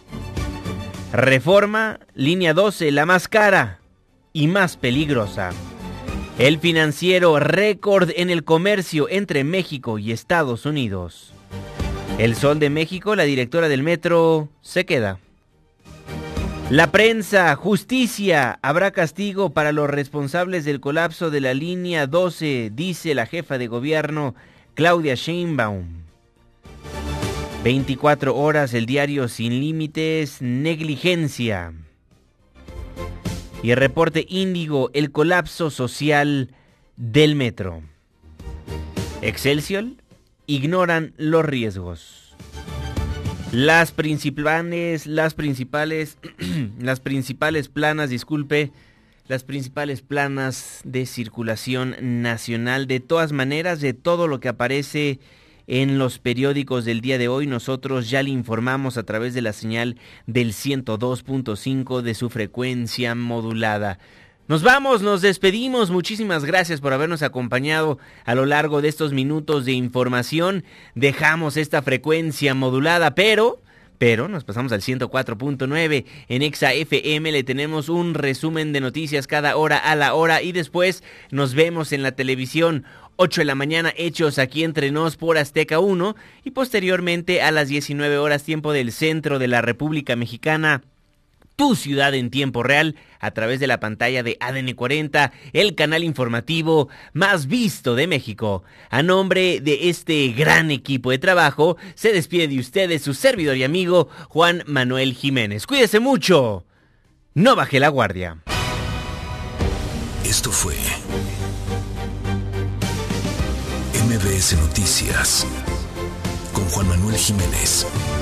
Reforma, línea doce, la más cara y más peligrosa. El Financiero, récord en el comercio entre México y Estados Unidos. El Sol de México, la directora del metro, se queda. La Prensa, justicia, habrá castigo para los responsables del colapso de la línea doce, dice la jefa de gobierno, Claudia Sheinbaum. veinticuatro horas, el diario Sin Límites, negligencia. Y el reporte Índigo, el colapso social del metro. Excelsior, ignoran los riesgos. Las principales, las principales, las principales planas, disculpe, las principales planas de circulación nacional. De todas maneras, de todo lo que aparece en los periódicos del día de hoy, nosotros ya le informamos a través de la señal del ciento dos punto cinco de su frecuencia modulada. Nos vamos, nos despedimos. Muchísimas gracias por habernos acompañado a lo largo de estos minutos de información. Dejamos esta frecuencia modulada, pero... Pero nos pasamos al ciento cuatro punto nueve. En Exa F M le tenemos un resumen de noticias cada hora a la hora. Y después nos vemos en la televisión. ocho de la mañana, hechos aquí entre nos por Azteca uno. Y posteriormente a las diecinueve horas, tiempo del centro de la República Mexicana. Tu ciudad en tiempo real, a través de la pantalla de A D N cuarenta, el canal informativo más visto de México. A nombre de este gran equipo de trabajo, se despide de ustedes su servidor y amigo, Juan Manuel Jiménez. Cuídese mucho, no baje la guardia. Esto fue M B S Noticias, con Juan Manuel Jiménez.